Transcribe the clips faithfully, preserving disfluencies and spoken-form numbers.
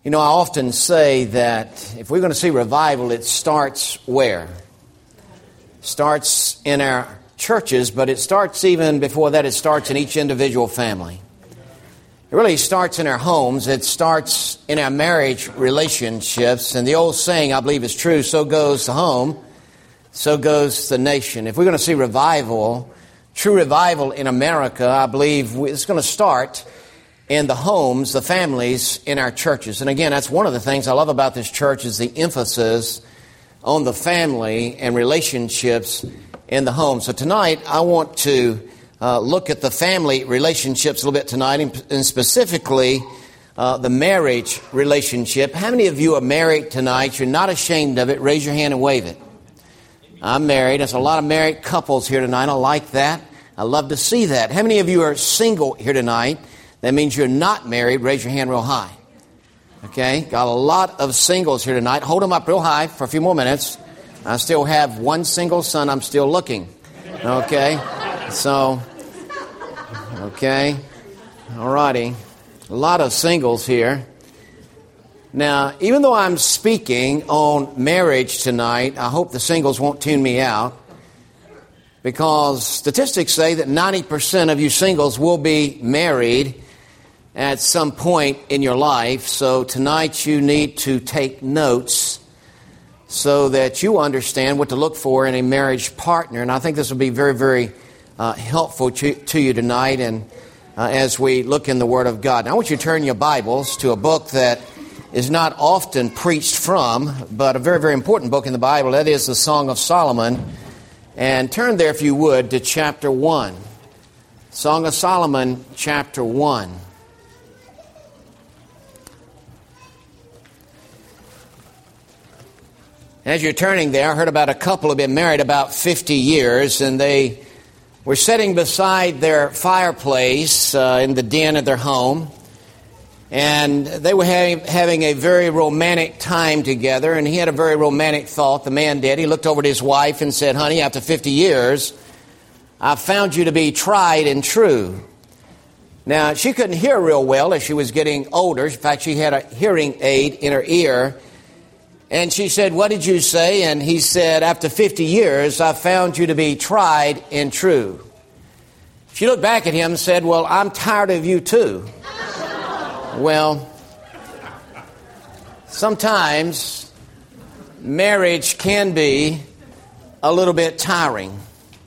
You know, I often say that if we're going to see revival, it starts where? It starts in our churches, but it starts even before that, it starts in each individual family. It really starts in our homes. It starts in our marriage relationships. And the old saying, I believe, is true, so goes the home, so goes the nation. If we're going to see revival, true revival in America, I believe it's going to start in the homes, the families, in our churches. And again, that's one of the things I love about this church is the emphasis on the family and relationships in the home. So tonight, I want to uh, look at the family relationships a little bit tonight, and, and specifically uh, the marriage relationship. How many of you are married tonight? You're not ashamed of it. Raise your hand and wave it. I'm married. There's a lot of married couples here tonight. I like that. I love to see that. How many of you are single here tonight? That means you're not married. Raise your hand real high. Okay? Got a lot of singles here tonight. Hold them up real high for a few more minutes. I still have one single son. I'm still looking. Okay? So, okay. All righty. A lot of singles here. Now, even though I'm speaking on marriage tonight, I hope the singles won't tune me out, because statistics say that ninety percent of you singles will be married at some point in your life. So tonight you need to take notes so that you understand what to look for in a marriage partner. And I think this will be very, very uh, helpful to, to you tonight and uh, as we look in the Word of God. Now I want you to turn your Bibles to a book that is not often preached from, but a very, very important book in the Bible. That is the Song of Solomon. And turn there, if you would, to chapter one. Song of Solomon, chapter one. As you're turning there, I heard about a couple who have been married about fifty years, and they were sitting beside their fireplace uh, in the den of their home, and they were ha- having a very romantic time together, and he had a very romantic thought, the man did. He looked over at his wife and said, "Honey, after fifty years, I've found you to be tried and true." Now, she couldn't hear real well as she was getting older. In fact, she had a hearing aid in her ear. And she said, "What did you say?" And he said, "After fifty years, I found you to be tried and true." She looked back at him and said, "Well, I'm tired of you too." Well, sometimes marriage can be a little bit tiring.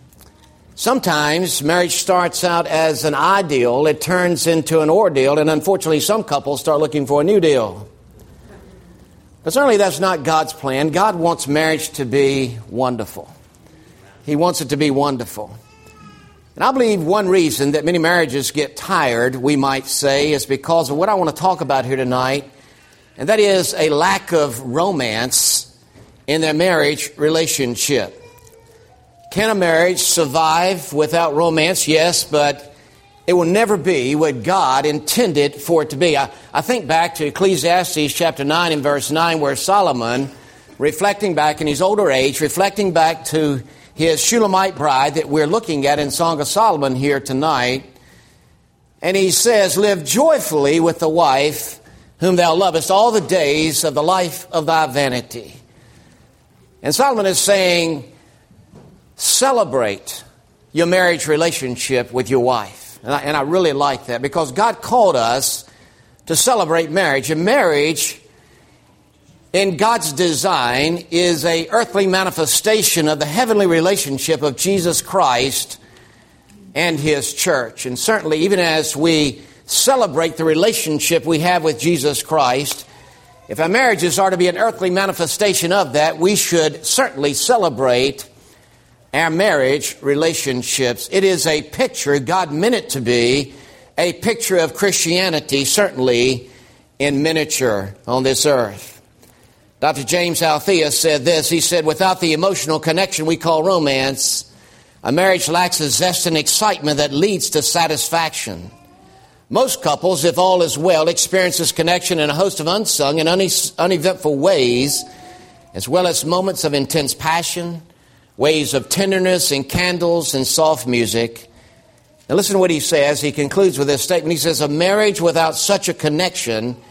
Sometimes marriage starts out as an ideal, it turns into an ordeal, and unfortunately some couples start looking for a new deal. But certainly that's not God's plan. God wants marriage to be wonderful. He wants it to be wonderful. And I believe one reason that many marriages get tired, we might say, is because of what I want to talk about here tonight, and that is a lack of romance in their marriage relationship. Can a marriage survive without romance? Yes, but it will never be what God intended for it to be. I, I think back to Ecclesiastes chapter nine and verse nine, where Solomon, reflecting back in his older age, reflecting back to his Shulamite bride that we're looking at in Song of Solomon here tonight, and he says, "Live joyfully with the wife whom thou lovest all the days of the life of thy vanity." And Solomon is saying, celebrate your marriage relationship with your wife. And I, and I really like that, because God called us to celebrate marriage. And marriage, in God's design, is a earthly manifestation of the heavenly relationship of Jesus Christ and His church. And certainly, even as we celebrate the relationship we have with Jesus Christ, if our marriages are to be an earthly manifestation of that, we should certainly celebrate our marriage relationships. It is a picture, God meant it to be, a picture of Christianity, certainly in miniature on this earth. Doctor James Althea said this. He said, "Without the emotional connection we call romance, a marriage lacks a zest and excitement that leads to satisfaction. Most couples, if all is well, experience this connection in a host of unsung and uneventful ways, as well as moments of intense passion, ways of tenderness and candles and soft music. Now listen to what he says. He concludes with this statement. He says, "A marriage without such a connection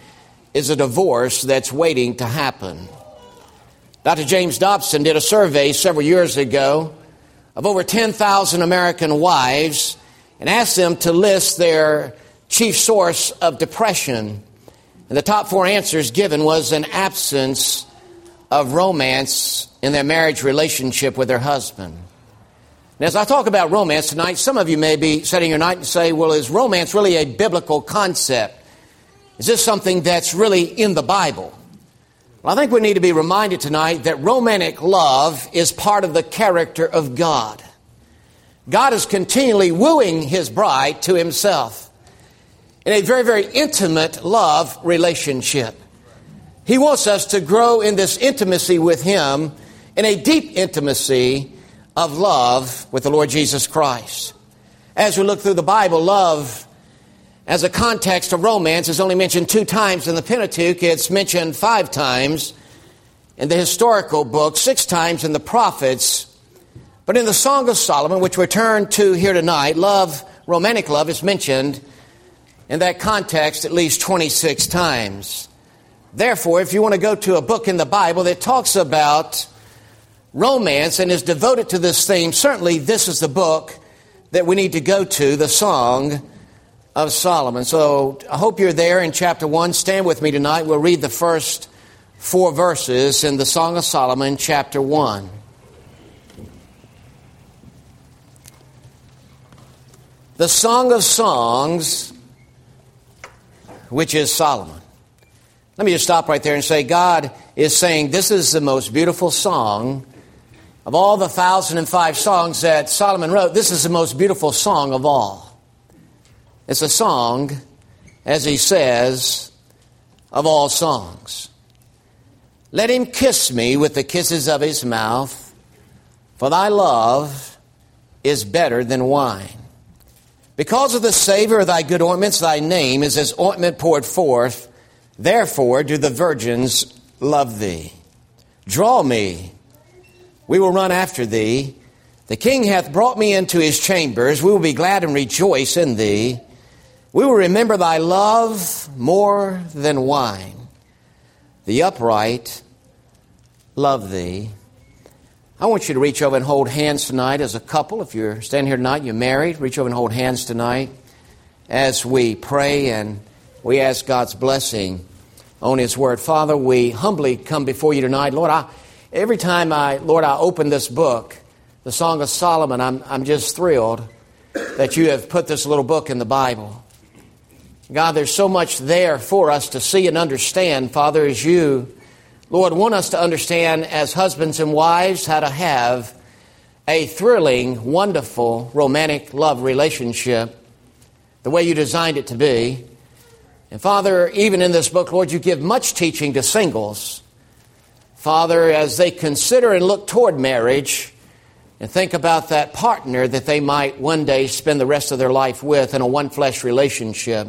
is a divorce that's waiting to happen. Doctor James Dobson did a survey several years ago of over ten thousand American wives and asked them to list their chief source of depression. And the top four answers given was an absence of romance in their marriage relationship with their husband. And as I talk about romance tonight, some of you may be sitting here tonight and say, well, is romance really a biblical concept? Is this something that's really in the Bible? Well, I think we need to be reminded tonight that romantic love is part of the character of God. God is continually wooing His bride to Himself in a very, very intimate love relationship. He wants us to grow in this intimacy with Him, in a deep intimacy of love with the Lord Jesus Christ. As we look through the Bible, love as a context of romance is only mentioned two times in the Pentateuch. It's mentioned five times in the historical books, six times in the prophets. But in the Song of Solomon, which we turn to here tonight, love, romantic love, is mentioned in that context at least twenty-six times. Therefore, if you want to go to a book in the Bible that talks about romance and is devoted to this theme, certainly this is the book that we need to go to, the Song of Solomon. So I hope you're there in chapter one. Stand with me tonight. We'll read the first four verses in the Song of Solomon, chapter one. The Song of Songs, which is Solomon. Let me just stop right there and say, God is saying this is the most beautiful song of all the thousand and five songs that Solomon wrote. This is the most beautiful song of all. It's a song, as he says, of all songs. Let him kiss me with the kisses of his mouth, for thy love is better than wine. Because of the savor of thy good ointments, thy name is as ointment poured forth. Therefore do the virgins love thee. Draw me, we will run after thee. The king hath brought me into his chambers. We will be glad and rejoice in thee. We will remember thy love more than wine. The upright love thee. I want you to reach over and hold hands tonight as a couple. If you're standing here tonight, you're married, reach over and hold hands tonight as we pray and we ask God's blessing on His Word. Father, we humbly come before you tonight. Lord, I, every time I, Lord, I open this book, the Song of Solomon, I'm, I'm just thrilled that you have put this little book in the Bible. God, there's so much there for us to see and understand, Father, as you, Lord, want us to understand as husbands and wives how to have a thrilling, wonderful, romantic love relationship the way you designed it to be. And Father, even in this book, Lord, you give much teaching to singles. Father, as they consider and look toward marriage and think about that partner that they might one day spend the rest of their life with in a one-flesh relationship.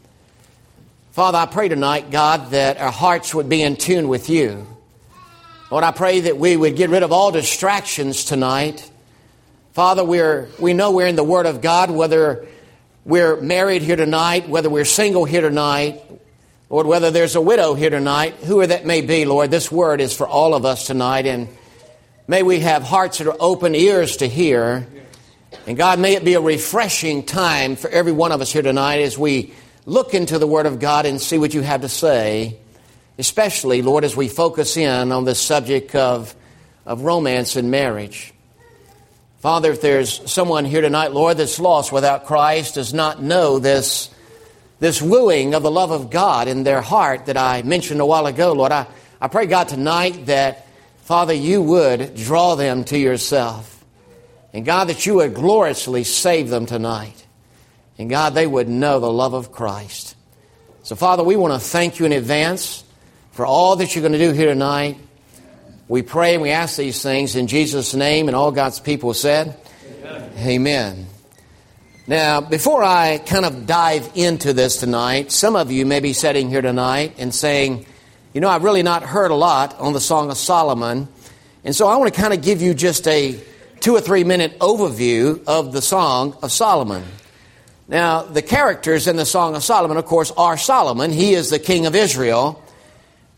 Father, I pray tonight, God, that our hearts would be in tune with you. Lord, I pray that we would get rid of all distractions tonight. Father, we're, we know we're in the Word of God, whether we're married here tonight, whether we're single here tonight, Lord, whether there's a widow here tonight, whoever that may be, Lord, this Word is for all of us tonight. And may we have hearts that are open, ears to hear. And God, may it be a refreshing time for every one of us here tonight as we look into the Word of God and see what you have to say, especially, Lord, as we focus in on this subject of, of romance and marriage. Father, if there's someone here tonight, Lord, that's lost without Christ, does not know this, this wooing of the love of God in their heart that I mentioned a while ago, Lord, I, I pray, God, tonight that, Father, you would draw them to yourself. And, God, that you would gloriously save them tonight. And God, they would know the love of Christ. So, Father, we want to thank you in advance for all that you're going to do here tonight. We pray and we ask these things in Jesus' name, and all God's people said, Amen. Amen. Now, before I kind of dive into this tonight, some of you may be sitting here tonight and saying, you know, I've really not heard a lot on the Song of Solomon. And so I want to kind of give you just a two or three minute overview of the Song of Solomon. Now, the characters in the Song of Solomon, of course, are Solomon. He is the king of Israel.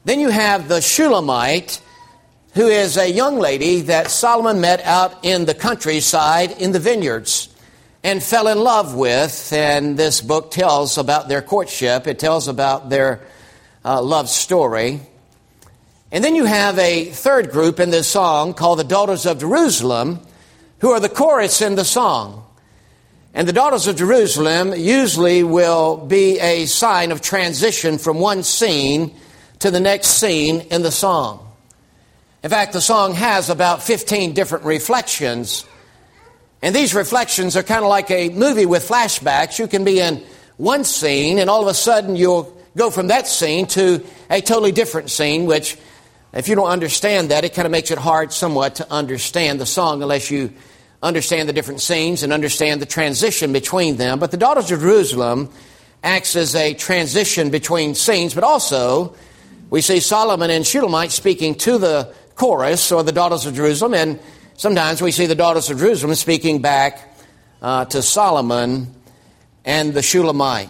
Then you have the Shulamite, who is a young lady that Solomon met out in the countryside in the vineyards and fell in love with. And this book tells about their courtship. It tells about their uh, love story. And then you have a third group in this song called the Daughters of Jerusalem, who are the chorus in the song. And the Daughters of Jerusalem usually will be a sign of transition from one scene to the next scene in the song. In fact, the song has about fifteen different reflections. And these reflections are kind of like a movie with flashbacks. You can be in one scene, and all of a sudden you'll go from that scene to a totally different scene, which, if you don't understand that, it kind of makes it hard somewhat to understand the song unless you understand the different scenes and understand the transition between them. But the Daughters of Jerusalem acts as a transition between scenes, but also we see Solomon and Shulamite speaking to the chorus, or the Daughters of Jerusalem, and sometimes we see the Daughters of Jerusalem speaking back uh, to Solomon and the Shulamite.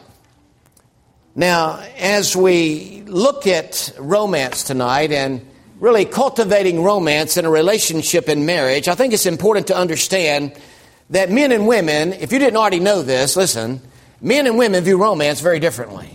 Now, as we look at romance tonight and really cultivating romance in a relationship in marriage, I think it's important to understand that men and women, if you didn't already know this, listen, men and women view romance very differently.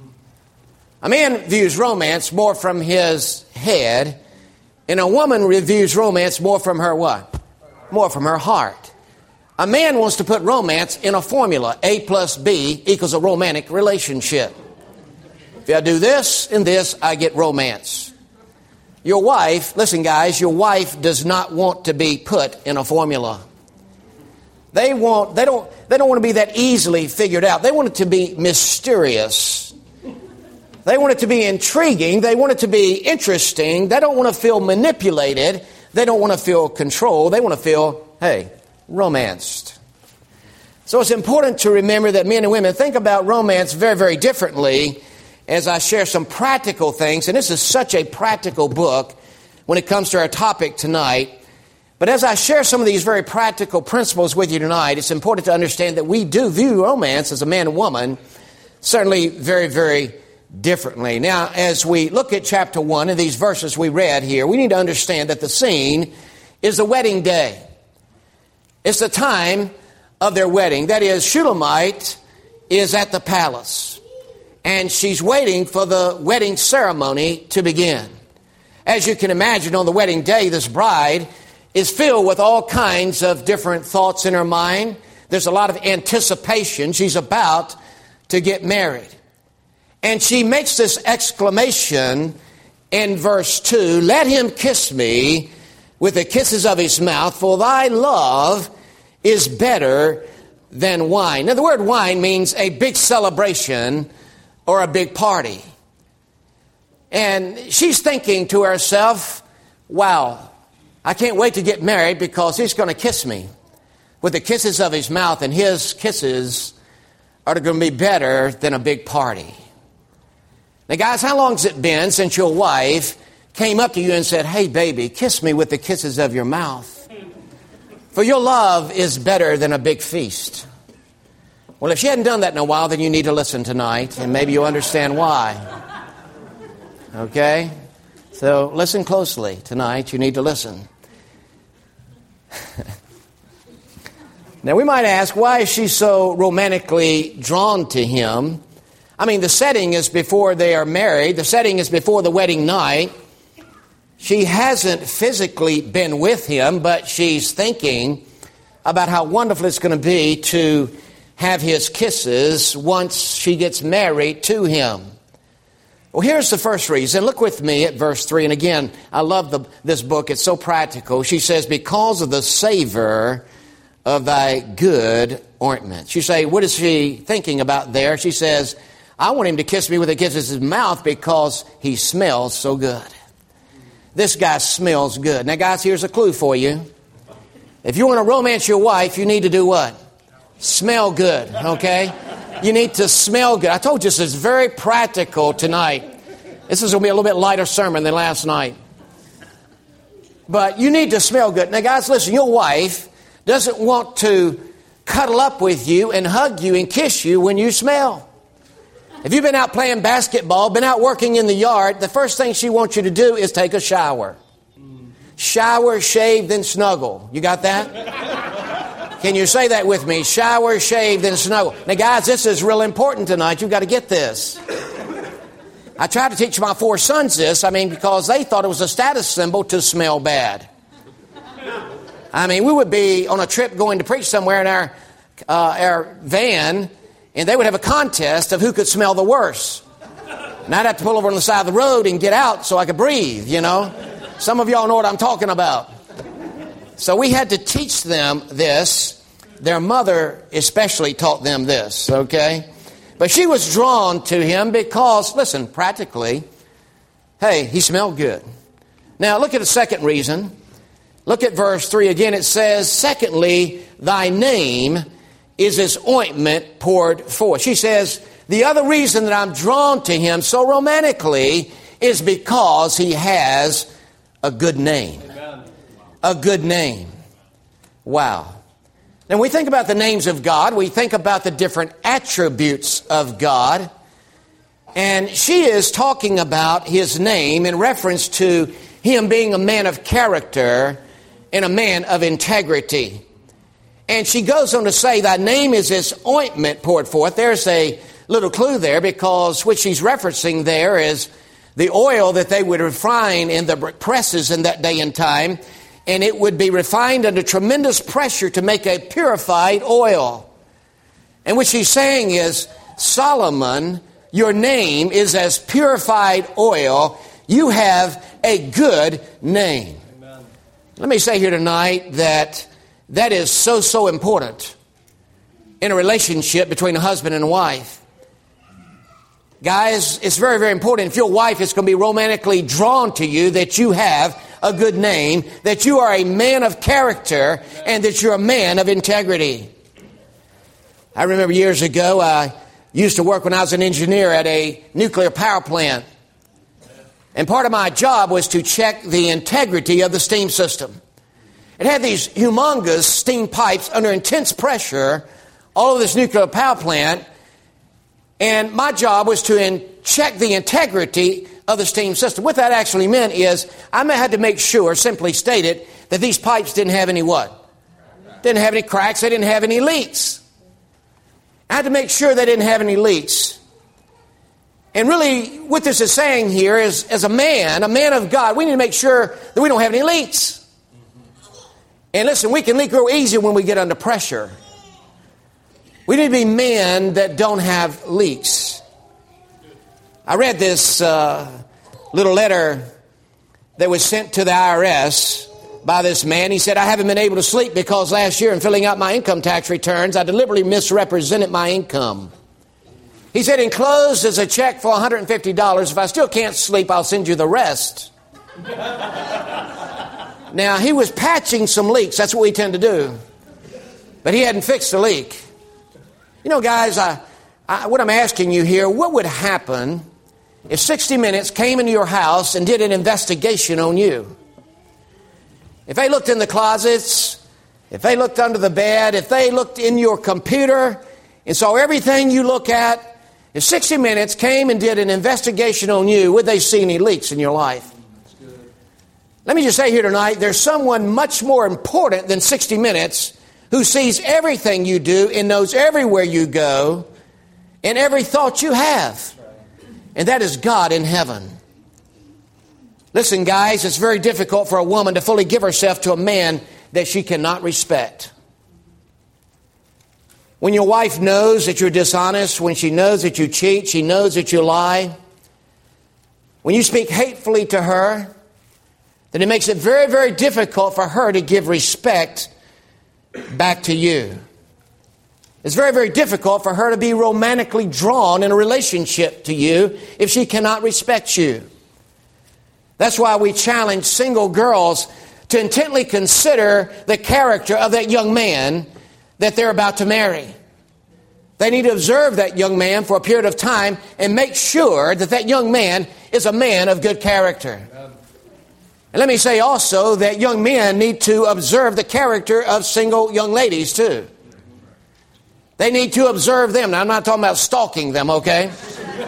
A man views romance more from his head, and a woman reviews romance more from her what? More from her heart. A man wants to put romance in a formula. A plus B equals a romantic relationship. If I do this and this, I get romance. Your wife, listen guys, your wife does not want to be put in a formula. They want, they don't, they don't want to be that easily figured out. They want it to be mysterious. They want it to be intriguing. They want it to be interesting. They don't want to feel manipulated. They don't want to feel controlled. They want to feel, hey, romanced. So it's important to remember that men and women think about romance very, very differently as I share some practical things. And this is such a practical book when it comes to our topic tonight. But as I share some of these very practical principles with you tonight, it's important to understand that we do view romance as a man and woman certainly very, very differently. Now, as we look at chapter one and these verses we read here, we need to understand that the scene is the wedding day. It's the time of their wedding. That is, Shulamite is at the palace, and she's waiting for the wedding ceremony to begin. As you can imagine, on the wedding day, this bride is filled with all kinds of different thoughts in her mind. There's a lot of anticipation. She's about to get married. And she makes this exclamation in verse two, "Let him kiss me with the kisses of his mouth, for thy love is better than wine." Now, the word wine means a big celebration or a big party. And she's thinking to herself, wow, I can't wait to get married because he's going to kiss me with the kisses of his mouth, and his kisses are going to be better than a big party. Now, guys, how long has it been since your wife came up to you and said, "Hey, baby, kiss me with the kisses of your mouth, for your love is better than a big feast"? Well, if she hadn't done that in a while, then you need to listen tonight, and maybe you'll understand why. Okay? So listen closely tonight. You need to listen. Now, we might ask, why is she so romantically drawn to him? I mean, the setting is before they are married. The setting is before the wedding night. She hasn't physically been with him, but she's thinking about how wonderful it's going to be to have his kisses once she gets married to him. Well, here's the first reason. Look with me at verse three. And again, I love the, this book. It's so practical. She says, "Because of the savor of thy good ointment." You say, what is she thinking about there? She says, I want him to kiss me with the kisses of his mouth because he smells so good. This guy smells good. Now, guys, here's a clue for you. If you want to romance your wife, you need to do what? Smell good, okay? You need to smell good. I told you this is very practical tonight. This is going to be a little bit lighter sermon than last night. But you need to smell good. Now, guys, listen, your wife doesn't want to cuddle up with you and hug you and kiss you when you smell. If you've been out playing basketball, been out working in the yard, the first thing she wants you to do is take a shower. Shower, shave, then snuggle. You got that? Can you say that with me? Shower, shave, then snuggle. Now, guys, this is real important tonight. You've got to get this. I tried to teach my four sons this, I mean, because they thought it was a status symbol to smell bad. I mean, we would be on a trip going to preach somewhere in our, uh, our van, and they would have a contest of who could smell the worst. And I'd have to pull over on the side of the road and get out so I could breathe, you know. Some of y'all know what I'm talking about. So we had to teach them this. Their mother especially taught them this, okay? But she was drawn to him because, listen, practically, hey, he smelled good. Now, look at the second reason. Look at verse three again. It says, secondly, thy name is as ointment poured forth. She says, the other reason that I'm drawn to him so romantically is because he has a good name. A good name. Wow. Now, when we think about the names of God, we think about the different attributes of God. And she is talking about his name in reference to him being a man of character and a man of integrity. And she goes on to say, thy name is as ointment poured forth. There's a little clue there, because what she's referencing there is the oil that they would refine in the presses in that day and time. And it would be refined under tremendous pressure to make a purified oil. And what she's saying is, Solomon, your name is as purified oil. You have a good name. Amen. Let me say here tonight that that is so, so important in a relationship between a husband and a wife. Guys, it's very, very important. If your wife is going to be romantically drawn to you, that you have a good name, that you are a man of character, and that you're a man of integrity. I remember years ago, I used to work when I was an engineer at a nuclear power plant. And part of my job was to check the integrity of the steam system. It had these humongous steam pipes under intense pressure all over this nuclear power plant. And my job was to in- check the integrity of the steam system. What that actually meant is I had to make sure, simply stated, that these pipes didn't have any what? Didn't have any cracks. They didn't have any leaks. I had to make sure they didn't have any leaks. And really, what this is saying here is, as a man, a man of God, we need to make sure that we don't have any leaks. And listen, we can leak real easy when we get under pressure. We need to be men that don't have leaks. I read this uh, little letter that was sent to the I R S by this man. He said, I haven't been able to sleep because last year in filling out my income tax returns, I deliberately misrepresented my income. He said, enclosed is a check for one hundred fifty dollars. If I still can't sleep, I'll send you the rest. Now, he was patching some leaks. That's what we tend to do. But he hadn't fixed the leak. You know, guys, I, I, what I'm asking you here, what would happen if sixty minutes came into your house and did an investigation on you? If they looked in the closets, if they looked under the bed, if they looked in your computer and saw everything you look at, if sixty minutes came and did an investigation on you, would they see any leaks in your life? Let me just say here tonight, there's someone much more important than sixty minutes who sees everything you do and knows everywhere you go and every thought you have. And that is God in heaven. Listen, guys, it's very difficult for a woman to fully give herself to a man that she cannot respect. When your wife knows that you're dishonest, when she knows that you cheat, she knows that you lie, when you speak hatefully to her, then it makes it very, very difficult for her to give respect back to you. It's very, very difficult for her to be romantically drawn in a relationship to you if she cannot respect you. That's why we challenge single girls to intently consider the character of that young man that they're about to marry. They need to observe that young man for a period of time and make sure that that young man is a man of good character. And let me say also that young men need to observe the character of single young ladies too. They need to observe them. Now, I'm not talking about stalking them, okay?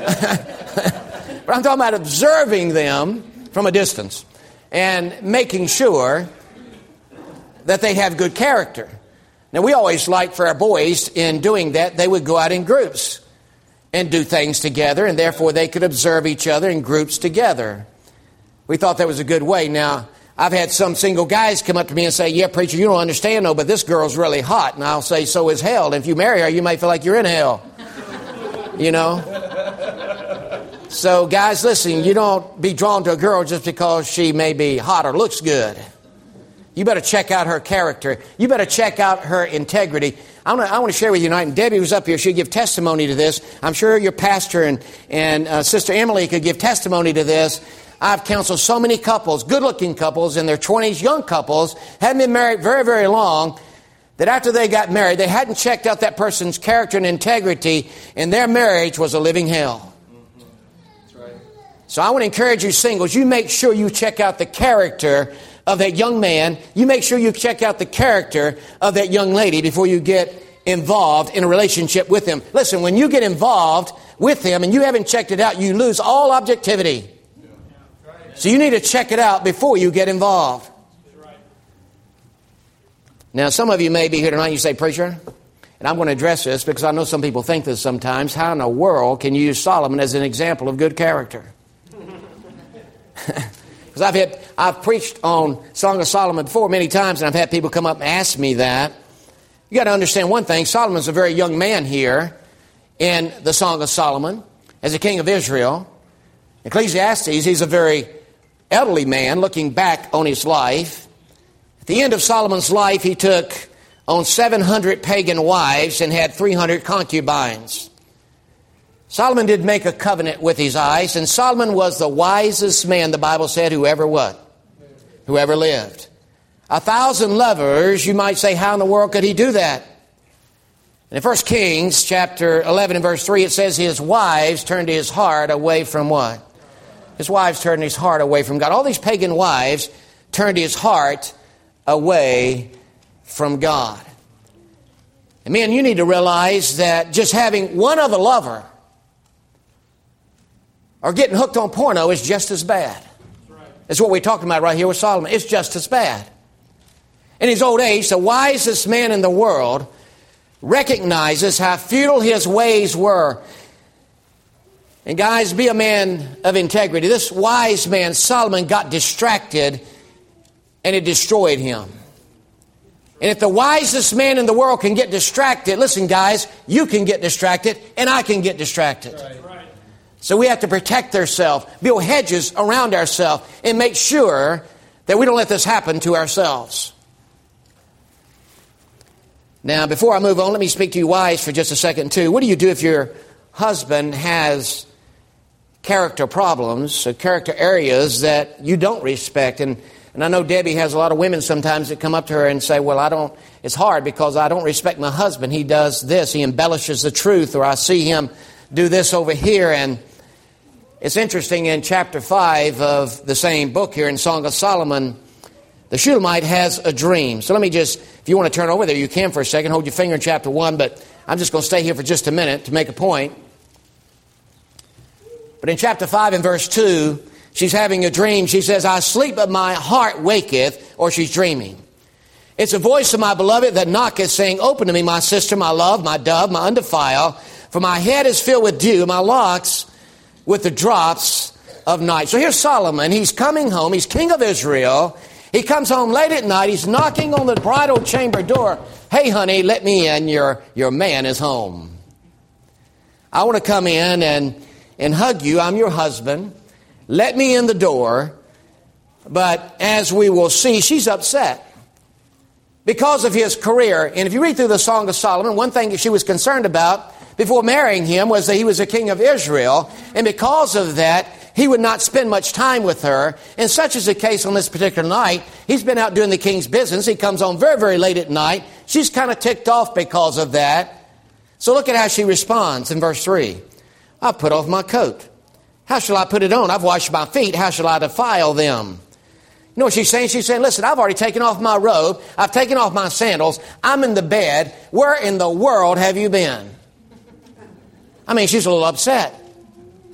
But I'm talking about observing them from a distance and making sure that they have good character. Now, we always like for our boys, in doing that, they would go out in groups and do things together, and therefore they could observe each other in groups together. We thought that was a good way. Now, I've had some single guys come up to me and say, yeah, preacher, you don't understand, no, but this girl's really hot. And I'll say, so is hell. And if you marry her, you may feel like you're in hell. You know? So, guys, listen, you don't be drawn to a girl just because she may be hot or looks good. You better check out her character. You better check out her integrity. I want to, I want to share with you tonight, and Debbie was up here. She'll give testimony to this. I'm sure your pastor and, and uh, Sister Emily could give testimony to this. I've counseled so many couples, good-looking couples in their twenties, young couples, hadn't been married very, very long, that after they got married, they hadn't checked out that person's character and integrity, and their marriage was a living hell. That's right. So I want to encourage you singles, you make sure you check out the character of that young man. You make sure you check out the character of that young lady before you get involved in a relationship with him. Listen, when you get involved with him and you haven't checked it out, you lose all objectivity. So you need to check it out before you get involved. Now, some of you may be here tonight and you say, preacher, and I'm going to address this because I know some people think this sometimes, how in the world can you use Solomon as an example of good character? Because I've had, I've preached on Song of Solomon before many times, and I've had people come up and ask me that. You got to understand one thing. Solomon's a very young man here in the Song of Solomon as a king of Israel. Ecclesiastes, he's a very elderly man looking back on his life. At the end of Solomon's life, he took on seven hundred pagan wives and had three hundred concubines. Solomon did make a covenant with his eyes, and Solomon was the wisest man, the Bible said, who ever what? Who ever lived. A thousand lovers, you might say, how in the world could he do that? In First Kings chapter eleven and verse three, it says his wives turned his heart away from what? His wives turned his heart away from God. All these pagan wives turned his heart away from God. And man, you need to realize that just having one other lover or getting hooked on porno is just as bad. That's what we're talking about right here with Solomon. It's just as bad. In his old age, the wisest man in the world recognizes how futile his ways were. And guys, be a man of integrity. This wise man, Solomon, got distracted and it destroyed him. And if the wisest man in the world can get distracted, listen guys, you can get distracted and I can get distracted. Right. So we have to protect ourselves, build hedges around ourselves, and make sure that we don't let this happen to ourselves. Now, before I move on, let me speak to you wives for just a second too. What do you do if your husband has character problems, or character areas that you don't respect? And, and I know Debbie has a lot of women sometimes that come up to her and say, well, I don't, it's hard because I don't respect my husband. He does this. He embellishes the truth, or I see him do this over here. And it's interesting, in chapter five of the same book here in Song of Solomon, the Shulamite has a dream. So let me just, if you want to turn over there, you can for a second. Hold your finger in chapter one, but I'm just going to stay here for just a minute to make a point. But in chapter five and verse two, she's having a dream. She says, I sleep, but my heart waketh, or she's dreaming. It's a voice of my beloved that knocketh, saying, open to me, my sister, my love, my dove, my undefiled. For my head is filled with dew, my locks with the drops of night. So here's Solomon. He's coming home. He's king of Israel. He comes home late at night. He's knocking on the bridal chamber door. Hey, honey, let me in. Your, your man is home. I want to come in and, and hug you. I'm your husband. Let me in the door. But as we will see, she's upset because of his career. And if you read through the Song of Solomon, one thing that she was concerned about before marrying him was that he was a king of Israel. And because of that, he would not spend much time with her. And such is the case on this particular night. He's been out doing the king's business. He comes home very, very late at night. She's kind of ticked off because of that. So look at how she responds in verse three. I've put off my coat. How shall I put it on? I've washed my feet. How shall I defile them? You know what she's saying? She's saying, listen, I've already taken off my robe. I've taken off my sandals. I'm in the bed. Where in the world have you been? I mean, she's a little upset.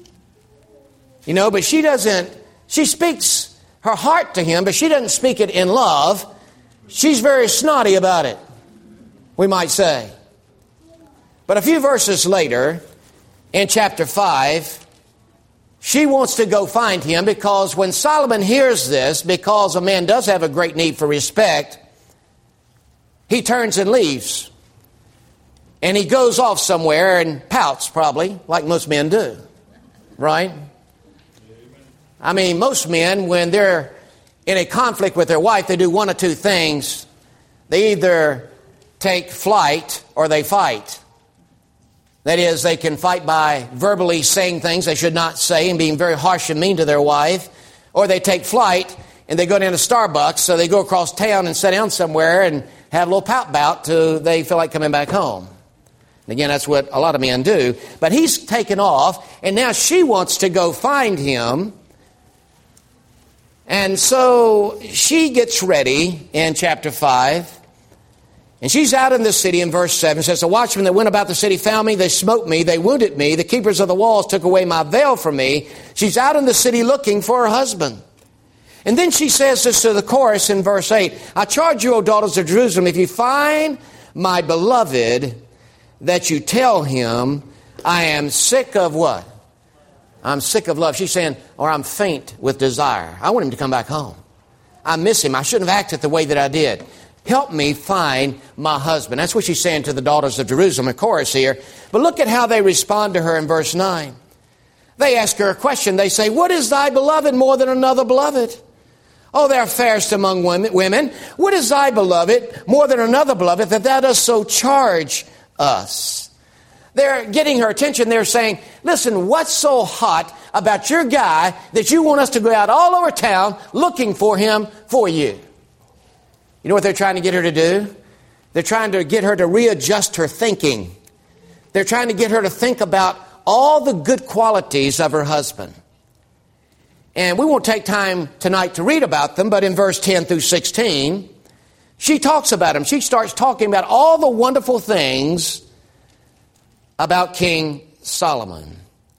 You know, but she doesn't, she speaks her heart to him, but she doesn't speak it in love. She's very snotty about it, we might say. But a few verses later, in chapter five, she wants to go find him, because when Solomon hears this, because a man does have a great need for respect, he turns and leaves. And he goes off somewhere and pouts, probably, like most men do. Right? I mean, most men, when they're in a conflict with their wife, they do one of two things. They either take flight or they fight. That is, they can fight by verbally saying things they should not say and being very harsh and mean to their wife. Or they take flight and they go down to Starbucks, so they go across town and sit down somewhere and have a little pout bout till they feel like coming back home. And again, that's what a lot of men do. But he's taken off, and now she wants to go find him. And so she gets ready in chapter five. And she's out in the city in verse seven. It says, the watchmen that went about the city found me. They smote me. They wounded me. The keepers of the walls took away my veil from me. She's out in the city looking for her husband. And then she says this to the chorus in verse eight. I charge you, O daughters of Jerusalem, if you find my beloved, that you tell him, I am sick of what? I'm sick of love. She's saying, or I'm faint with desire. I want him to come back home. I miss him. I shouldn't have acted the way that I did. Help me find my husband. That's what she's saying to the daughters of Jerusalem, a chorus here. But look at how they respond to her in verse nine. They ask her a question. They say, what is thy beloved more than another beloved? Oh, thou fairest among women. What is thy beloved more than another beloved, that thou dost so charge us? They're getting her attention. They're saying, listen, what's so hot about your guy that you want us to go out all over town looking for him for you? You know what they're trying to get her to do? They're trying to get her to readjust her thinking. They're trying to get her to think about all the good qualities of her husband. And we won't take time tonight to read about them, but in verse ten through sixteen, she talks about him. She starts talking about all the wonderful things about King Solomon.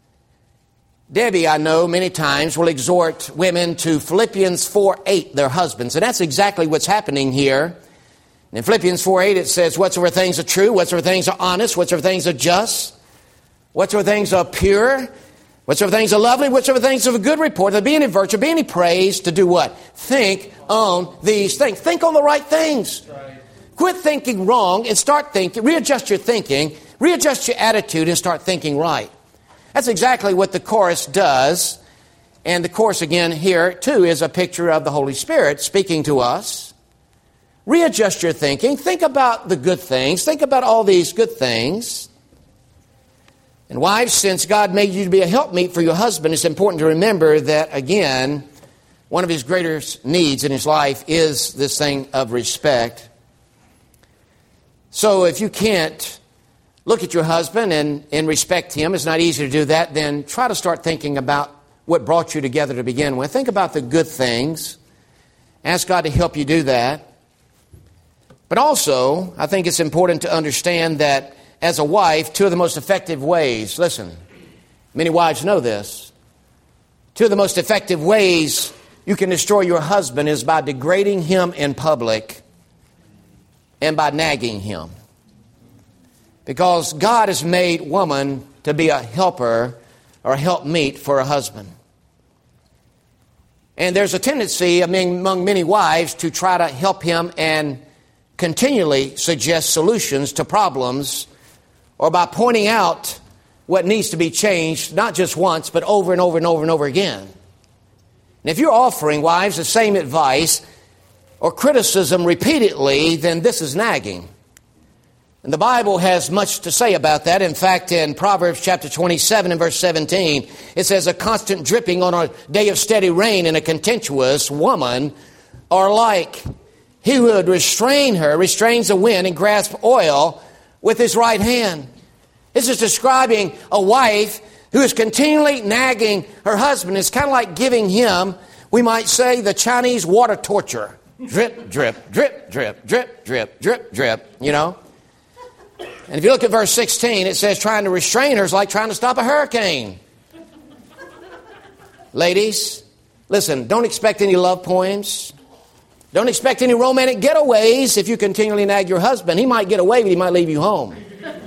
Debbie, I know, many times will exhort women to Philippians four eight, their husbands. And that's exactly what's happening here. In Philippians four eight, it says, whatsoever things are true, whatsoever things are honest, whatsoever things are just, whatsoever things are pure, whatsoever things are lovely, whatsoever things of a good report, there be any virtue, be any praise, to do what? Think on these things. Think on the right things. Right. Quit thinking wrong and start thinking, readjust your thinking, readjust your attitude and start thinking right. That's exactly what the chorus does. And the chorus again here, too, is a picture of the Holy Spirit speaking to us. Readjust your thinking. Think about the good things. Think about all these good things. And wives, since God made you to be a helpmeet for your husband, it's important to remember that, again, one of his greatest needs in his life is this thing of respect. So if you can't look at your husband and, and respect him, it's not easy to do that, then try to start thinking about what brought you together to begin with. Think about the good things. Ask God to help you do that. But also, I think it's important to understand that as a wife, two of the most effective ways, listen, many wives know this, two of the most effective ways you can destroy your husband is by degrading him in public and by nagging him. Because God has made woman to be a helper or a helpmeet for a husband. And there's a tendency among many wives to try to help him and continually suggest solutions to problems, or by pointing out what needs to be changed, not just once, but over and over and over and over again. And if you're offering wives the same advice or criticism repeatedly, then this is nagging. And the Bible has much to say about that. In fact, in Proverbs chapter twenty-seven and verse seventeen, it says, a constant dripping on a day of steady rain and a contentious woman are alike. He who would restrain her restrains the wind and grasps oil with his right hand. This is describing a wife who is continually nagging her husband. It's kind of like giving him, we might say, the Chinese water torture. Drip, drip, drip, drip, drip, drip, drip, drip, you know. And if you look at verse sixteen, it says trying to restrain her is like trying to stop a hurricane. Ladies, listen, don't expect any love poems. Don't expect any romantic getaways if you continually nag your husband. He might get away, but he might leave you home.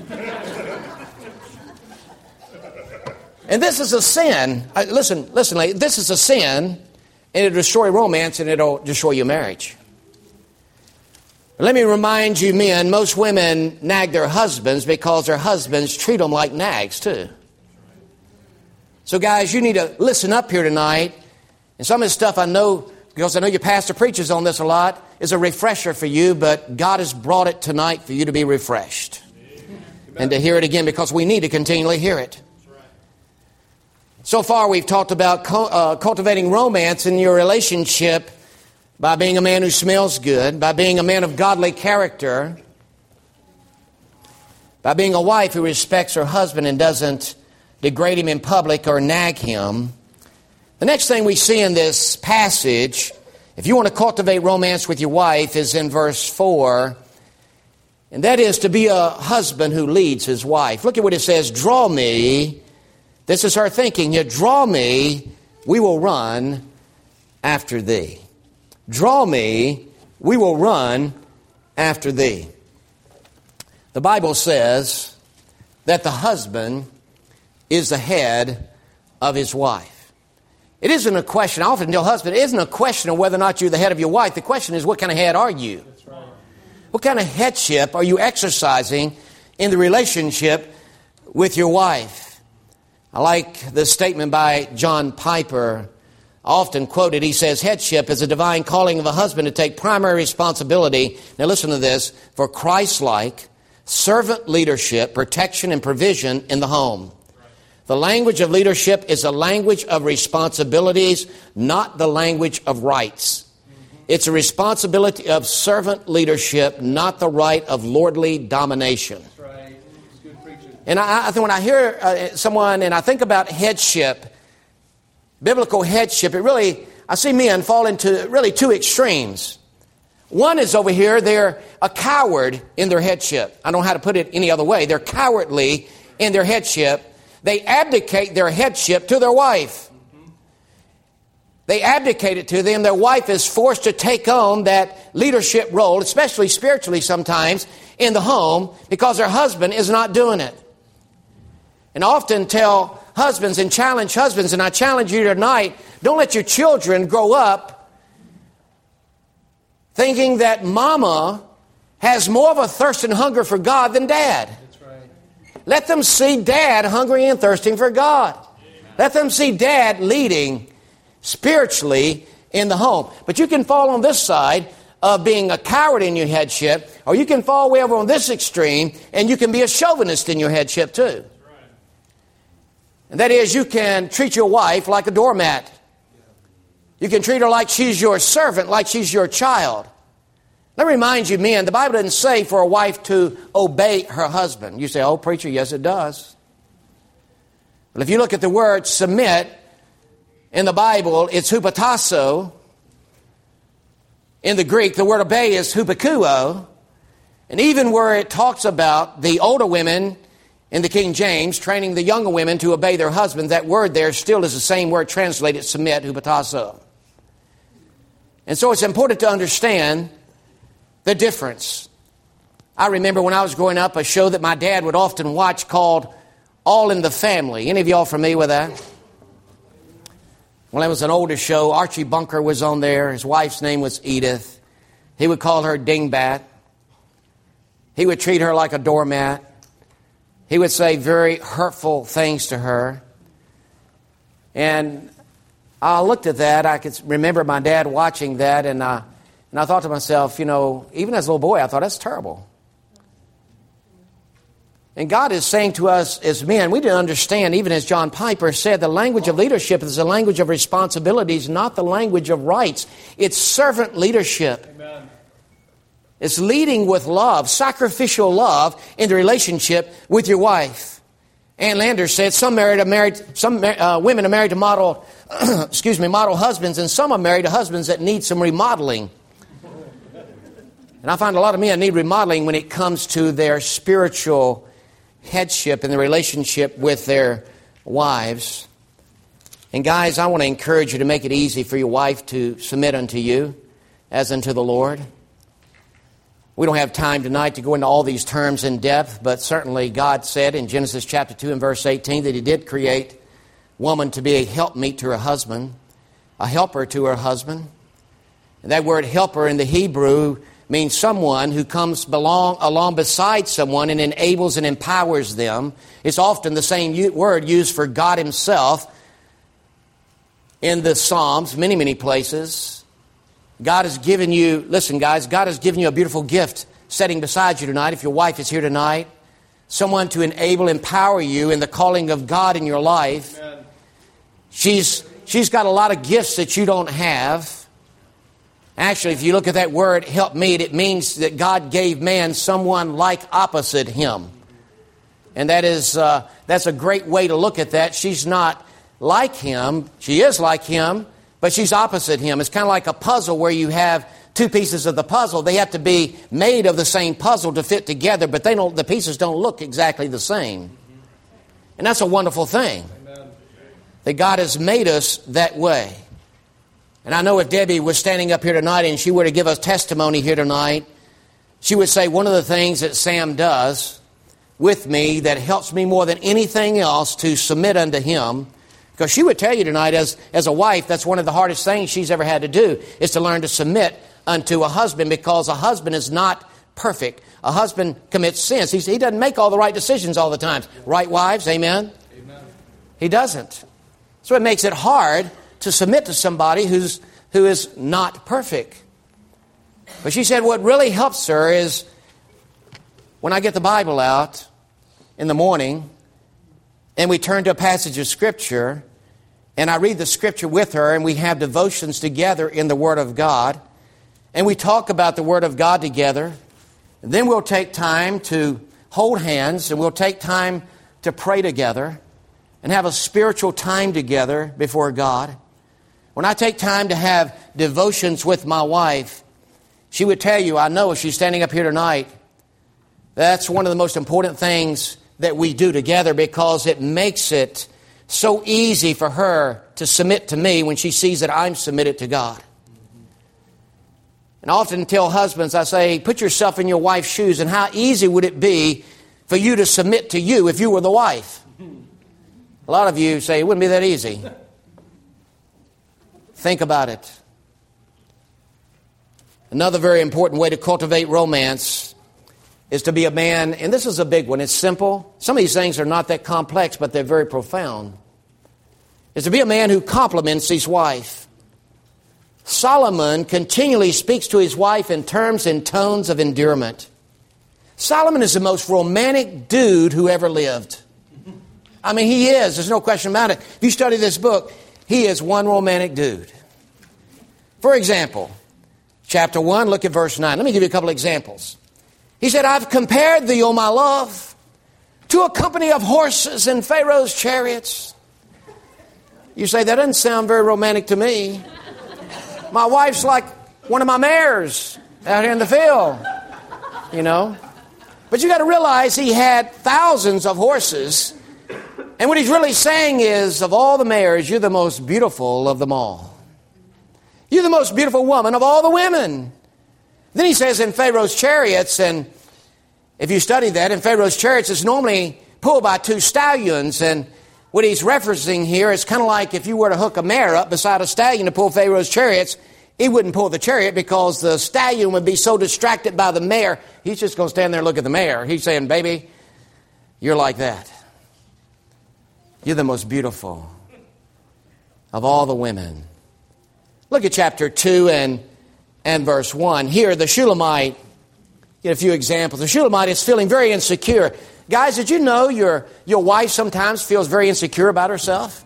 And this is a sin. Uh, listen, listen, ladies, this is a sin, and it'll destroy romance, and it'll destroy your marriage. But let me remind you, men, most women nag their husbands because their husbands treat them like nags, too. So, guys, you need to listen up here tonight. And some of this stuff I know, because I know your pastor preaches on this a lot, is a refresher for you, but God has brought it tonight for you to be refreshed. Amen. And to hear it again, because we need to continually hear it. So far, we've talked about uh, cultivating romance in your relationship by being a man who smells good, by being a man of godly character, by being a wife who respects her husband and doesn't degrade him in public or nag him. The next thing we see in this passage, if you want to cultivate romance with your wife, is in verse four, and that is to be a husband who leads his wife. Look at what it says, draw me. This is her thinking here. Draw me, we will run after thee. Draw me, we will run after thee. The Bible says that the husband is the head of his wife. It isn't a question, I often tell husbands, it isn't a question of whether or not you're the head of your wife. The question is, what kind of head are you? That's right. What kind of headship are you exercising in the relationship with your wife? I like the statement by John Piper, often quoted. He says, headship is a divine calling of a husband to take primary responsibility, now listen to this, for Christ-like servant leadership, protection, and provision in the home. The language of leadership is a language of responsibilities, not the language of rights. It's a responsibility of servant leadership, not the right of lordly domination. And I, I think when I hear uh, someone and I think about headship, biblical headship, it really, I see men fall into really two extremes. One is over here, they're a coward in their headship. I don't know how to put it any other way. They're cowardly in their headship. They abdicate their headship to their wife. They abdicate it to them. Their wife is forced to take on that leadership role, especially spiritually sometimes, in the home because their husband is not doing it. And I often tell husbands and challenge husbands, and I challenge you tonight, don't let your children grow up thinking that mama has more of a thirst and hunger for God than dad. That's right. Let them see dad hungry and thirsting for God. Amen. Let them see dad leading spiritually in the home. But you can fall on this side of being a coward in your headship, or you can fall way over on this extreme, and you can be a chauvinist in your headship too. And that is, you can treat your wife like a doormat. You can treat her like she's your servant, like she's your child. Let me remind you, men, the Bible doesn't say for a wife to obey her husband. You say, oh, preacher, yes, it does. But if you look at the word submit in the Bible, it's hupotasso. In the Greek, the word obey is hupakuo. And even where it talks about the older women in the King James, training the younger women to obey their husbands, that word there still is the same word translated submit, hupotasso. And so it's important to understand the difference. I remember when I was growing up, a show that my dad would often watch called All in the Family. Any of y'all familiar with that? Well, it was an older show. Archie Bunker was on there. His wife's name was Edith. He would call her Dingbat. He would treat her like a doormat. He would say very hurtful things to her. And I looked at that. I could remember my dad watching that, and I, and I thought to myself, you know, even as a little boy, I thought, that's terrible. And God is saying to us as men, we didn't understand, even as John Piper said, the language of leadership is the language of responsibilities, not the language of rights. It's servant leadership. Amen. It's leading with love, sacrificial love in the relationship with your wife. Ann Landers said some married are married, some uh, women are married to model, excuse me, model husbands, and some are married to husbands that need some remodeling. And I find a lot of men need remodeling when it comes to their spiritual headship in the relationship with their wives. And guys, I want to encourage you to make it easy for your wife to submit unto you as unto the Lord. We don't have time tonight to go into all these terms in depth, but certainly God said in Genesis chapter two and verse eighteen that He did create woman to be a helpmeet to her husband, a helper to her husband. And that word helper in the Hebrew means someone who comes belong, along beside someone and enables and empowers them. It's often the same u- word used for God Himself in the Psalms, many, many places. God has given you, listen guys, God has given you a beautiful gift sitting beside you tonight. If your wife is here tonight, someone to enable, empower you in the calling of God in your life. Amen. She's, she's got a lot of gifts that you don't have. Actually, if you look at that word, helpmeet, it means that God gave man someone like opposite him. And that is, uh, that's a great way to look at that. She's not like him. She is like him, but she's opposite him. It's kind of like a puzzle where you have two pieces of the puzzle. They have to be made of the same puzzle to fit together, but they don't, the pieces don't look exactly the same. And that's a wonderful thing. Amen. That God has made us that way. And I know if Debbie was standing up here tonight and she were to give us testimony here tonight, she would say one of the things that Sam does with me that helps me more than anything else to submit unto him, because she would tell you tonight, as, as a wife, that's one of the hardest things she's ever had to do, is to learn to submit unto a husband, because a husband is not perfect. A husband commits sins. He's, he doesn't make all the right decisions all the time. Right, wives? Amen? Amen. He doesn't. So it makes it hard to submit to somebody who's who is not perfect. But she said what really helps her is when I get the Bible out in the morning and we turn to a passage of Scripture, and I read the Scripture with her, and we have devotions together in the Word of God, and we talk about the Word of God together. And then we'll take time to hold hands, and we'll take time to pray together and have a spiritual time together before God. When I take time to have devotions with my wife, she would tell you, I know if she's standing up here tonight, that's one of the most important things that we do together, because it makes it so easy for her to submit to me when she sees that I'm submitted to God. And I often tell husbands, I say, put yourself in your wife's shoes, and how easy would it be for you to submit to you if you were the wife? A lot of you say, it wouldn't be that easy. Think about it. Another very important way to cultivate romance is to be a man, and this is a big one. It's simple. Some of these things are not that complex, but they're very profound. Is to be a man who compliments his wife. Solomon continually speaks to his wife in terms and tones of endearment. Solomon is the most romantic dude who ever lived. I mean, he is. There's no question about it. If you study this book, he is one romantic dude. For example, chapter one, look at verse nine. Let me give you a couple examples. He said, I've compared thee, O my love, to a company of horses in Pharaoh's chariots. You say, that doesn't sound very romantic to me. My wife's like one of my mares out here in the field, you know. But you got to realize he had thousands of horses. And what he's really saying is, of all the mares, you're the most beautiful of them all. You're the most beautiful woman of all the women. Then he says in Pharaoh's chariots, and if you study that, in Pharaoh's chariots, it's normally pulled by two stallions. And what he's referencing here is kind of like if you were to hook a mare up beside a stallion to pull Pharaoh's chariots, he wouldn't pull the chariot because the stallion would be so distracted by the mare, he's just going to stand there and look at the mare. He's saying, baby, you're like that. You're the most beautiful of all the women. Look at chapter two and, and verse one. Here, the Shulamite, get a few examples. The Shulamite is feeling very insecure. Guys, did you know your, your wife sometimes feels very insecure about herself?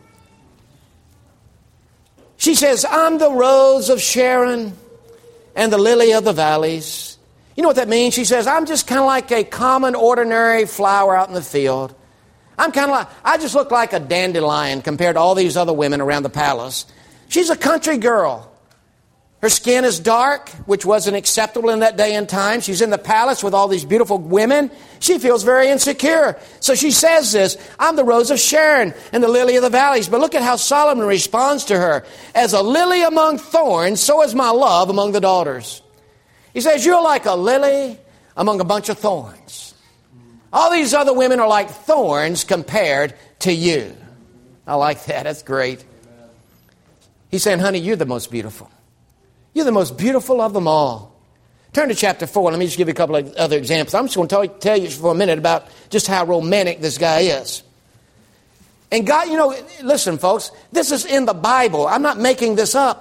She says, I'm the rose of Sharon and the lily of the valleys. You know what that means? She says, I'm just kind of like a common, ordinary flower out in the field. I'm kind of like, I just look like a dandelion compared to all these other women around the palace. She's a country girl. Her skin is dark, which wasn't acceptable in that day and time. She's in the palace with all these beautiful women. She feels very insecure. So she says this, I'm the rose of Sharon and the lily of the valleys. But look at how Solomon responds to her. As a lily among thorns, so is my love among the daughters. He says, you're like a lily among a bunch of thorns. All these other women are like thorns compared to you. I like that. That's great. He's saying, honey, you're the most beautiful. You're the most beautiful of them all. Turn to chapter four. Let me just give you a couple of other examples. I'm just going to tell, tell you for a minute about just how romantic this guy is. And God, you know, listen, folks, this is in the Bible. I'm not making this up.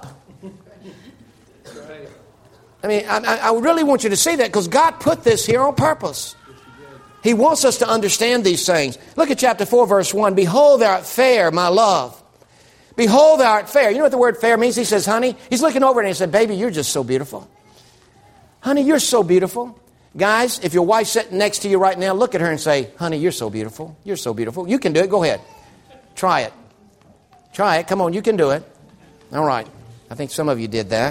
I mean, I, I really want you to see that because God put this here on purpose. He wants us to understand these things. Look at chapter four, verse one. Behold, thou art fair, my love. Behold, thou art fair. You know what the word fair means? He says, honey, he's looking over and he said, baby, you're just so beautiful. Honey, you're so beautiful. Guys, if your wife's sitting next to you right now, look at her and say, honey, you're so beautiful. You're so beautiful. You can do it. Go ahead. Try it. Try it. Come on, you can do it. All right. I think some of you did that.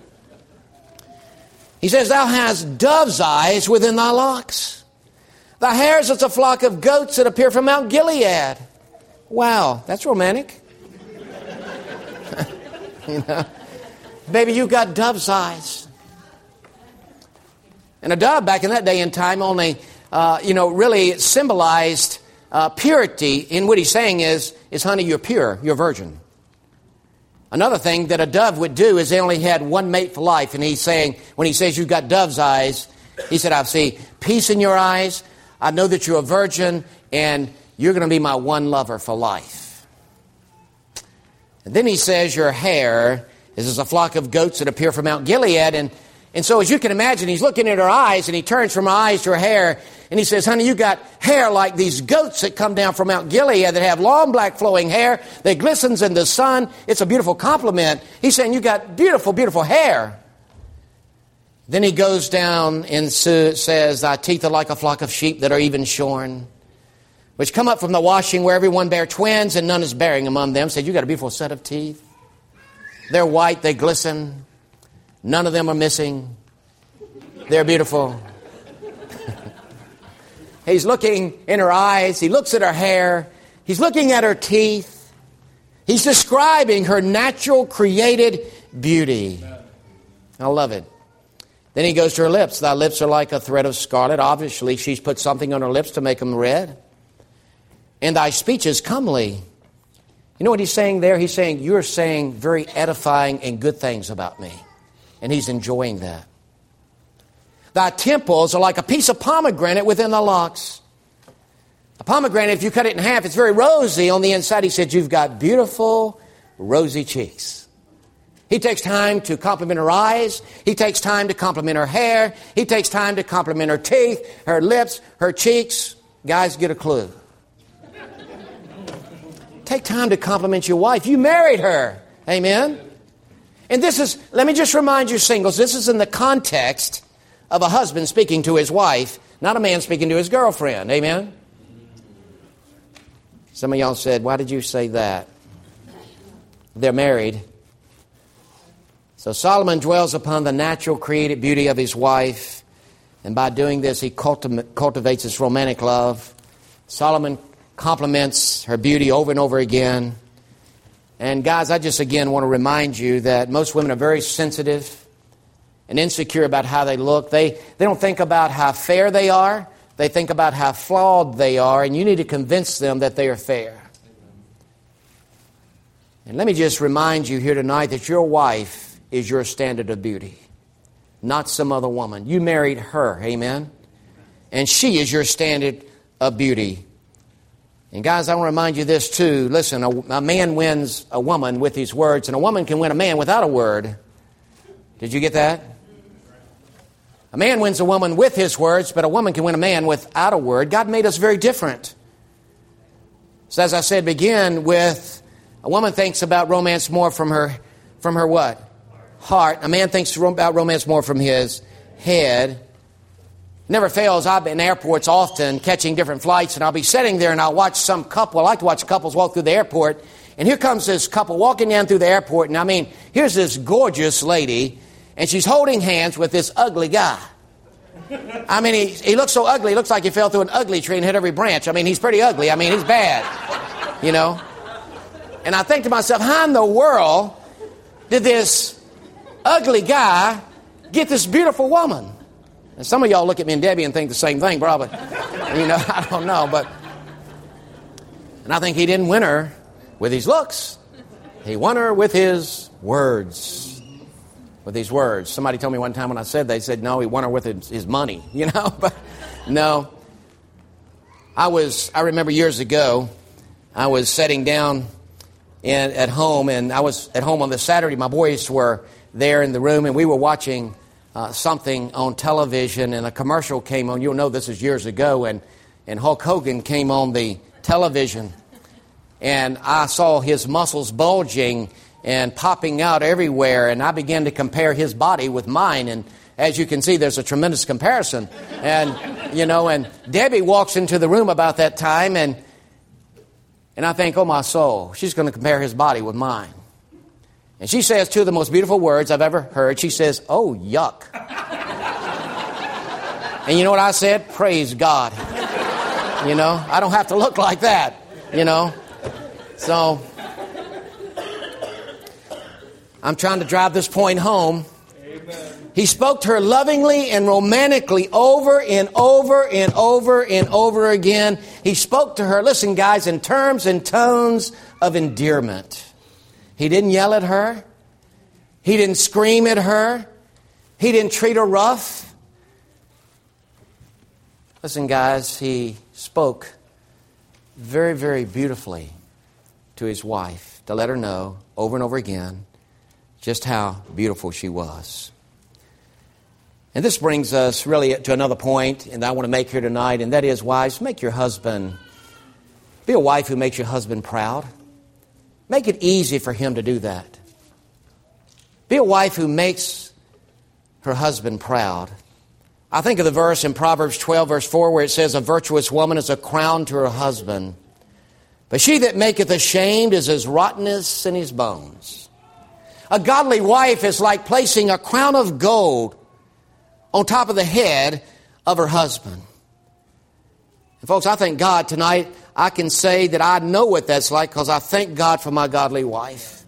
He says, thou hast dove's eyes within thy locks. Thy hairs as a flock of goats that appear from Mount Gilead. Wow, that's romantic. You know, baby, you've got dove's eyes. And a dove back in that day and time only, uh, you know, really symbolized uh, purity. And what he's saying is, is, honey, you're pure, you're a virgin. Another thing that a dove would do is they only had one mate for life. And he's saying, when he says you've got dove's eyes, he said, I see peace in your eyes. I know that you're a virgin, and you're going to be my one lover for life. And then he says your hair is as a flock of goats that appear from Mount Gilead. And, and so as you can imagine, he's looking at her eyes, and he turns from her eyes to her hair, and he says, honey, you got hair like these goats that come down from Mount Gilead that have long black flowing hair that glistens in the sun. It's a beautiful compliment. He's saying you got beautiful, beautiful hair. Then he goes down and says, thy teeth are like a flock of sheep that are even shorn, which come up from the washing where everyone bear twins and none is bearing among them. Said, you got a beautiful set of teeth. They're white, they glisten. None of them are missing. They're beautiful. He's looking in her eyes. He looks at her hair. He's looking at her teeth. He's describing her natural created beauty. I love it. Then he goes to her lips. Thy lips are like a thread of scarlet. Obviously, she's put something on her lips to make them red. And thy speech is comely. You know what he's saying there? He's saying, you're saying very edifying and good things about me. And he's enjoying that. Thy temples are like a piece of pomegranate within the locks. A pomegranate, if you cut it in half, it's very rosy on the inside. He said, you've got beautiful, rosy cheeks. He takes time to compliment her eyes. He takes time to compliment her hair. He takes time to compliment her teeth, her lips, her cheeks. Guys, get a clue. Take time to compliment your wife. You married her. Amen? And this is, let me just remind you singles, this is in the context of a husband speaking to his wife, not a man speaking to his girlfriend. Amen? Some of y'all said, why did you say that? They're married. So Solomon dwells upon the natural created beauty of his wife. And by doing this, he cultiv- cultivates his romantic love. Solomon compliments her beauty over and over again. And guys, I just again want to remind you that most women are very sensitive and insecure about how they look. They, they don't think about how fair they are. They think about how flawed they are. And you need to convince them that they are fair. And let me just remind you here tonight that your wife is your standard of beauty, not some other woman. You married her, amen? And she is your standard of beauty. And guys, I want to remind you this too. Listen, a, a man wins a woman with his words, and a woman can win a man without a word. Did you get that? A man wins a woman with his words, but a woman can win a man without a word. God made us very different. So as I said, begin with a woman thinks about romance more from her, from her what? Heart. A man thinks about romance more from his head. Never fails, I've been in airports often catching different flights, and I'll be sitting there and I'll watch some couple. I like to watch couples walk through the airport, And here comes this couple walking down through the airport. And I mean, here's this gorgeous lady, and she's holding hands with this ugly guy. I mean, he, he looks so ugly. He looks like he fell through an ugly tree and hit every branch. I mean, he's pretty ugly. I mean, he's bad, you know. And I think to myself, how in the world did this ugly guy get this beautiful woman? And some of y'all look at me and Debbie and think the same thing, probably. You know, I don't know, but... And I think he didn't win her with his looks. He won her with his words. With his words. Somebody told me one time when I said, they said, no, he won her with his, his money, you know. But no. I was, I remember years ago, I was sitting down in, at home, and I was at home on the Saturday. My boys were there in the room, and we were watching uh, something on television, and a commercial came on. You'll know this is years ago, and, and Hulk Hogan came on the television, and I saw his muscles bulging and popping out everywhere, and I began to compare his body with mine, and as you can see, there's a tremendous comparison. And, you know, and Debbie walks into the room about that time, and and I think, oh, my soul, she's going to compare his body with mine. And she says two of the most beautiful words I've ever heard. She says, oh, yuck. And you know what I said? Praise God. You know, I don't have to look like that, you know. So, I'm trying to drive this point home. Amen. He spoke to her lovingly and romantically over and over and over and over again. He spoke to her, listen guys, in terms and tones of endearment. He didn't yell at her. He didn't scream at her. He didn't treat her rough. Listen guys, he spoke very, very beautifully to his wife to let her know over and over again just how beautiful she was. And this brings us really to another point, and I want to make here tonight, and that is, wives, make your husband, be a wife who makes your husband proud. Make it easy for him to do that. Be a wife who makes her husband proud. I think of the verse in Proverbs twelve, verse four, where it says, a virtuous woman is a crown to her husband, but she that maketh ashamed is as rottenness in his bones. A godly wife is like placing a crown of gold on top of the head of her husband. And folks, I thank God tonight I can say that I know what that's like because I thank God for my godly wife.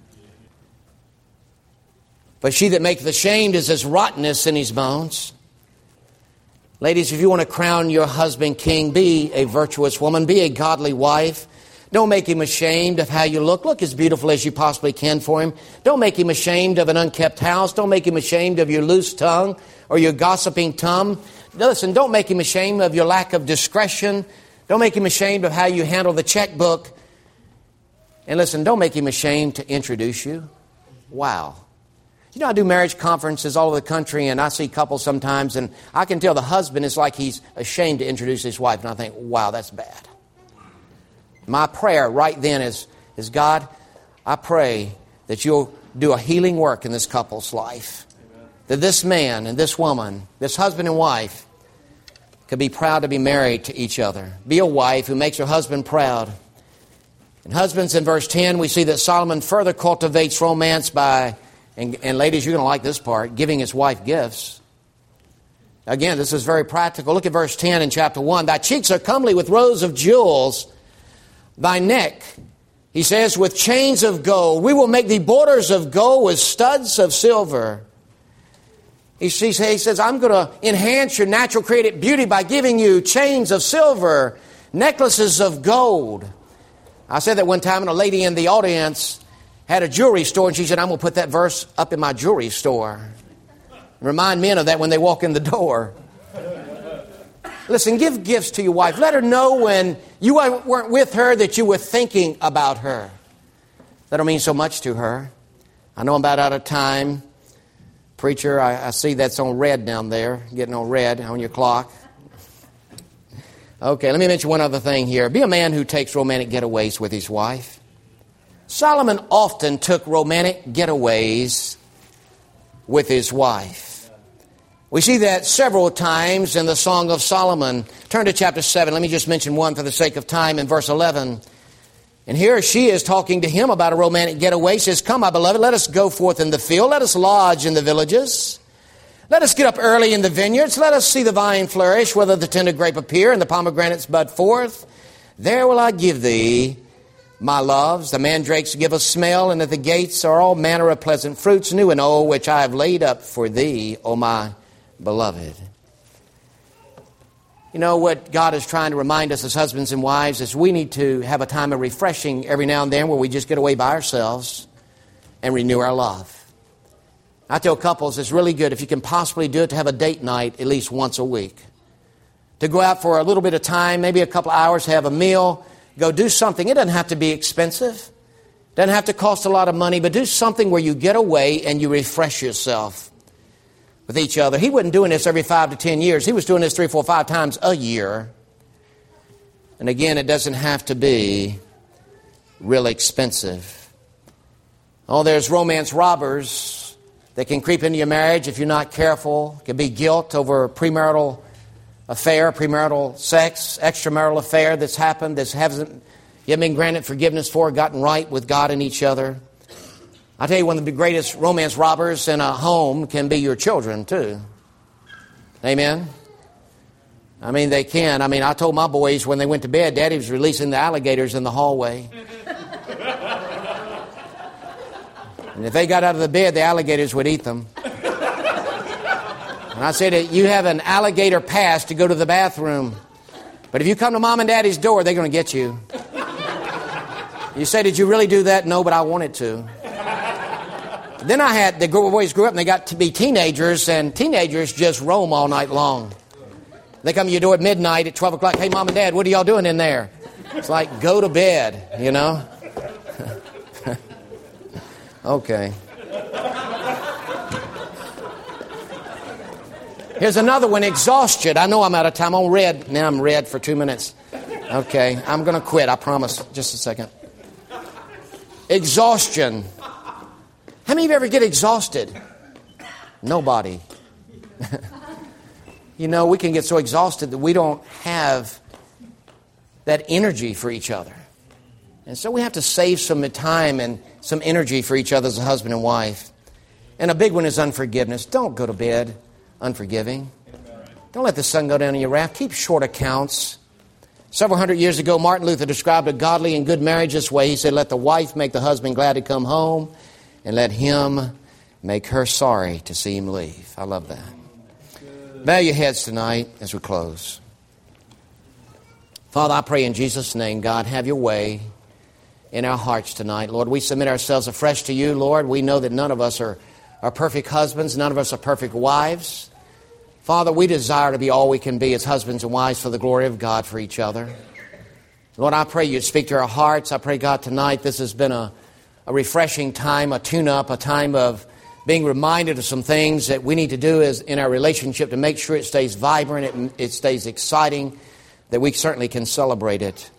But she that maketh ashamed is as rottenness in his bones. Ladies, if you want to crown your husband king, be a virtuous woman, be a godly wife. Don't make him ashamed of how you look. Look as beautiful as you possibly can for him. Don't make him ashamed of an unkept house. Don't make him ashamed of your loose tongue or your gossiping tongue. Listen, don't make him ashamed of your lack of discretion. Don't make him ashamed of how you handle the checkbook. And listen, don't make him ashamed to introduce you. Wow. You know, I do marriage conferences all over the country, and I see couples sometimes, and I can tell the husband is like he's ashamed to introduce his wife, and I think, wow, that's bad. My prayer right then is, is God, I pray that you'll do a healing work in this couple's life. Amen. That this man and this woman, this husband and wife, could be proud to be married to each other. Be a wife who makes her husband proud. And husbands, in verse ten, we see that Solomon further cultivates romance by, and, and ladies, you're going to like this part, giving his wife gifts. Again, this is very practical. Look at verse ten in chapter one. Thy cheeks are comely with rows of jewels. Thy neck, he says, with chains of gold. We will make thee borders of gold with studs of silver. He says, I'm going to enhance your natural created beauty by giving you chains of silver, necklaces of gold. I said that one time, and a lady in the audience had a jewelry store, and she said, I'm going to put that verse up in my jewelry store. Remind men of that when they walk in the door. Listen, give gifts to your wife. Let her know when you weren't with her that you were thinking about her. That'll mean so much to her. I know I'm about out of time. Preacher, I, I see that's on red down there, getting on red on your clock. Okay, let me mention one other thing here. Be a man who takes romantic getaways with his wife. Solomon often took romantic getaways with his wife. We see that several times in the Song of Solomon. Turn to chapter seven. Let me just mention one for the sake of time. In verse eleven, And here she is talking to him about a romantic getaway. She says, come, my beloved, let us go forth in the field. Let us lodge in the villages. Let us get up early in the vineyards. Let us see the vine flourish, whether the tender grape appear and the pomegranates bud forth. There will I give thee, my loves. The mandrakes give a smell, and at the gates are all manner of pleasant fruits, new and old, which I have laid up for thee, O my beloved. You know, what God is trying to remind us as husbands and wives is we need to have a time of refreshing every now and then where we just get away by ourselves and renew our love. I tell couples it's really good if you can possibly do it to have a date night at least once a week. To go out for a little bit of time, maybe a couple of hours, have a meal, go do something. It doesn't have to be expensive. It doesn't have to cost a lot of money, but do something where you get away and you refresh yourself with each other. He wasn't doing this every five to ten years. He was doing this three, four, five times a year. And again, it doesn't have to be really expensive. Oh, there's romance robbers that can creep into your marriage if you're not careful. It can be guilt over premarital affair, premarital sex, extramarital affair that's happened, that hasn't yet been granted forgiveness for, gotten right with God and each other. I tell you, one of the greatest romance robbers in a home can be your children, too. Amen? I mean, they can. I mean, I told my boys when they went to bed, Daddy was releasing the alligators in the hallway. And if they got out of the bed, the alligators would eat them. And I said, you have an alligator pass to go to the bathroom. But if you come to Mom and Daddy's door, they're going to get you. You say, did you really do that? No, but I wanted to. Then I had, the boys grew up and they got to be teenagers, and teenagers just roam all night long. They come to your door at midnight at twelve o'clock. Hey, Mom and Dad, what are y'all doing in there? It's like, go to bed, you know. Okay. Here's another one, exhaustion. I know I'm out of time. I'm red. Now I'm red for two minutes. Okay, I'm going to quit, I promise. Just a second. Exhaustion. How many of you ever get exhausted? Nobody. You know, we can get so exhausted that we don't have that energy for each other. And so we have to save some time and some energy for each other as a husband and wife. And a big one is unforgiveness. Don't go to bed unforgiving. Don't let the sun go down in your wrath. Keep short accounts. Several hundred years ago, Martin Luther described a godly and good marriage this way. He said, let the wife make the husband glad to come home, and let him make her sorry to see him leave. I love that. Bow your heads tonight as we close. Father, I pray in Jesus' name, God, have your way in our hearts tonight. Lord, we submit ourselves afresh to you, Lord. We know that none of us are, are perfect husbands. None of us are perfect wives. Father, we desire to be all we can be as husbands and wives for the glory of God for each other. Lord, I pray you speak to our hearts. I pray, God, tonight this has been a A refreshing time, a tune-up, a time of being reminded of some things that we need to do as in our relationship to make sure it stays vibrant, it, it stays exciting, that we certainly can celebrate it.